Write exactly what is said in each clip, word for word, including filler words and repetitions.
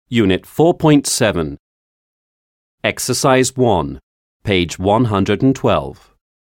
Unit four point seven. Exercise one, page one hundred twelve.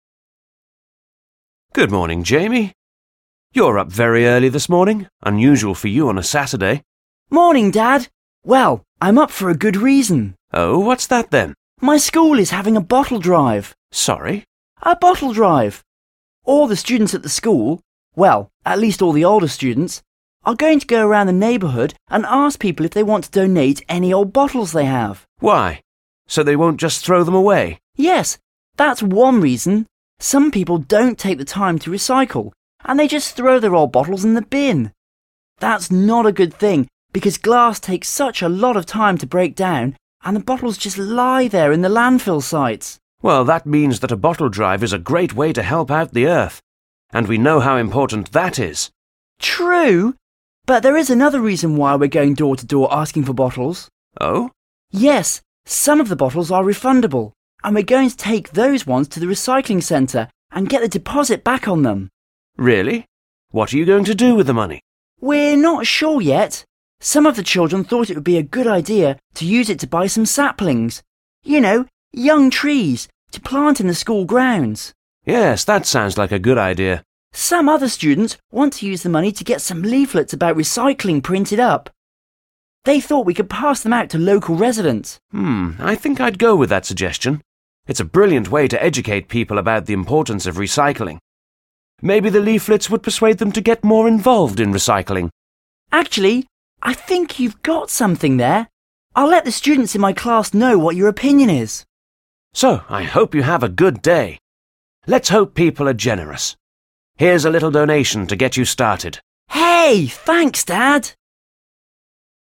Good morning, Jamie. You're up very early this morning, unusual for you on a Saturday. Morning, Dad. Well, I'm up for a good reason. Oh, what's that then? My school is having a bottle drive. Sorry? A bottle drive. All the students at the school, well, at least all the older students, are going to go around the neighbourhood and ask people if they want to donate any old bottles they have. Why? So they won't just throw them away? Yes, that's one reason. Some people don't take the time to recycle, and they just throw their old bottles in the bin. That's not a good thing, because glass takes such a lot of time to break down, and the bottles just lie there in the landfill sites. Well, that means that a bottle drive is a great way to help out the earth, and we know how important that is. True, but there is another reason why we're going door to door asking for bottles. Oh? Yes, some of the bottles are refundable, and we're going to take those ones to the recycling centre and get the deposit back on them. Really? What are you going to do with the money? We're not sure yet. Some of the children thought it would be a good idea to use it to buy some saplings. You know, young trees to plant in the school grounds. Yes, that sounds like a good idea. Some other students want to use the money to get some leaflets about recycling printed up. They thought we could pass them out to local residents. Hmm, I think I'd go with that suggestion. It's a brilliant way to educate people about the importance of recycling. Maybe the leaflets would persuade them to get more involved in recycling. Actually, I think you've got something there. I'll let the students in my class know what your opinion is. So, I hope you have a good day. Let's hope people are generous. Here's a little donation to get you started. Hey, thanks, Dad.